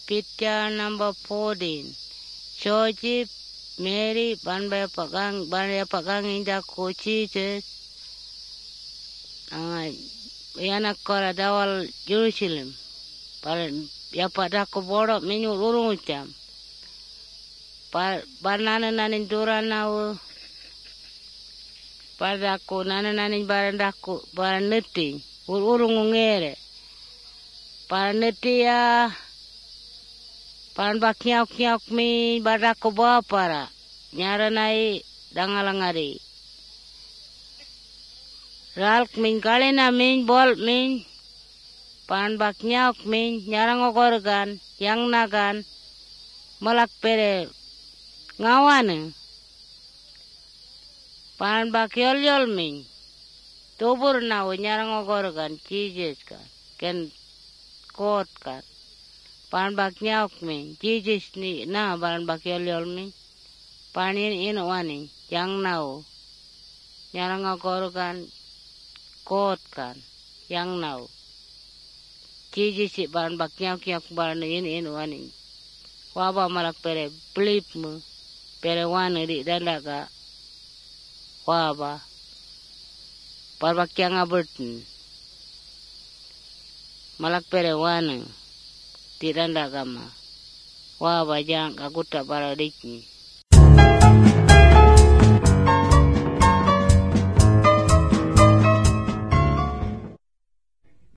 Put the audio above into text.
Picture number 14. Joseph, Mary, banbaya pagang inda ko Jesus. Yana kora dawal Jerusalem. Ya pada ko bodo minyu urung ucam. Barnana nanin duranaw. Pada ko nana nanin barandako baraneti. Urung ngere. Paraneti ya. Paran baknyauk mi barako bapara. Nyara nai dangalangari. Ralk min kalena min bol min. Paran baknyauk min nyarang ogorgan yang nagan malak pere ngawane. Paran bakyol min. Tubur naw nyarang ogorgan Jesus kan. Ken kot kan. Paran baknyauk min. Jesus ni na paran bakyol min. Panin wani yang naw. Nyarang ogorgan kot kan. Yang naw. Jesus si paran baknyauk paran wani. Waba malak pere blip mu. Pere wani di dandaga. Waba. Parbakyang abertin. Malak pere wani. Di dandaga ma. Waba jang kaguta para dikni.